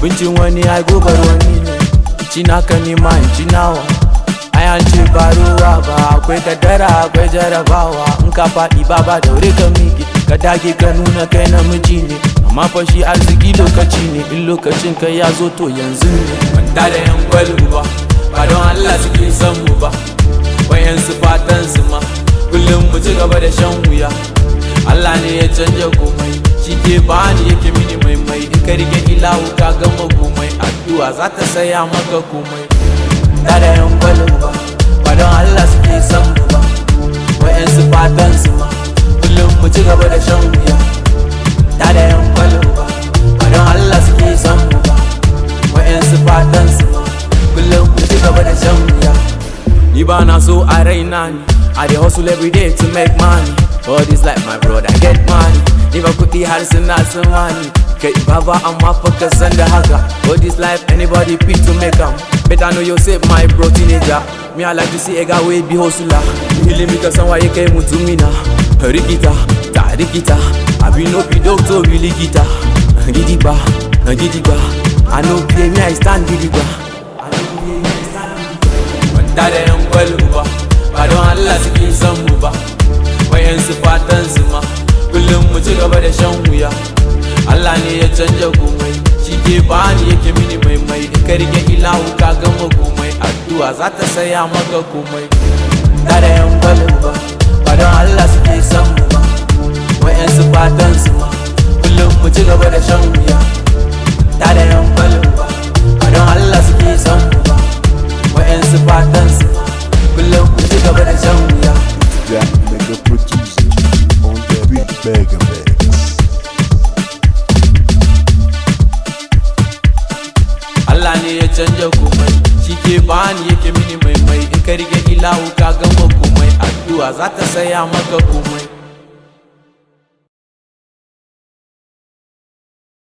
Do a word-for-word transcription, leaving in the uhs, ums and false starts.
abincin wani ai gobar wani ne, ci naka nima in ci nawa. Ai an ce ba ruwa ba, akwai kaddara akwai jarabawa. In ka faɗi baba daure ka miƙe, ka dage ka nuna kai namiji ne. Amma fa shi arziki lokaci ne, in lokacin kai ya zo to yanzu ne. Manta da yan gwalu ba, ba don Allah suke son mu ba. Wayansu fatan su ma kullum mu ci gaba da shan wuya. Allah ne ya canja komai, shi ke bani yake mini maimai. In ka rike ilahu ka gama komai, addu'a za ta saya maka komai. Da da yan gwalu ba, ba don Allah suke son mu ba. Wayansu fatan su ma kullum mu ci gaba da shan wuya. Da da yan gwalu ba, ba don Allah suke son mu ba. Wayansu fatan su ma kullum mu ci gaba da shan wuya. Ni ba na so a raina ni, I dey hustle every day to make money. All this life my brother get money, ni ba kuɗi har suna tsammani. Kai baba amma fa ka san da haka. All this life anybody pick to make am. Better know yourself my bro teenager. Me I like to see a guy wey be hustler. Ilimi ka san waye kai mutumina. Rikita, ta rikita, abi no be doctor we likita. Gidigba, gidigba, I no play me I stand gidigba. I no play me I stand gidigba. Manta da yan gwalu ba, ba don Allah suke son mu ba. Wayansu fatan su ma kullum mu ci gaba da shan wuya. Allah ne ya canja komai, shi ke bani yake mini maimai. In ka rike ilahu ka gama komai, addu'a za ta saya maka komai. Da da yan gwalu ba, ba don Allah suke son mu ba. Wayansu fatan su ma kullum mu ci gaba da shan wuya. Da da yan gwalu ba, ba don Allah suke son mu ba. Wayansu fatan su ma kullum mu ci gaba da shan wuya. That nigga producer on the beat Mega Mix. Allah ne ya canja komai, shi ke bani yake mini maimai. In ka rike ilahu ka gama komai, addu'a za ta saya maka komai.